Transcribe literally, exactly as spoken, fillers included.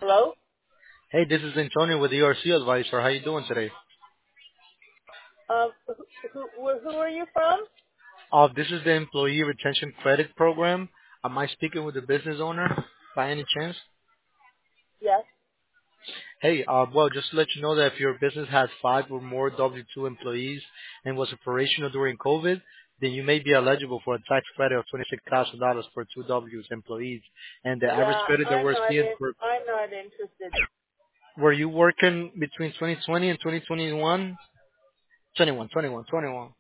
Hello? Hey, this is Antonio with E R C Advisor. How you doing today? Um, who, who, who who are you from? Uh, this is the Employee Retention Credit Program. Am I speaking with the business owner by any chance? Yes. Hey, uh, well, just to let you know that if your business has five or more W two employees and was operational during COVID, then you may be eligible for a tax credit of twenty-six thousand dollars for two W employees. And the average Yeah, credit that I'm we're not seeing in. for, I'm not interested. were you working between twenty twenty and twenty twenty-one? twenty-one, twenty-one, twenty-one.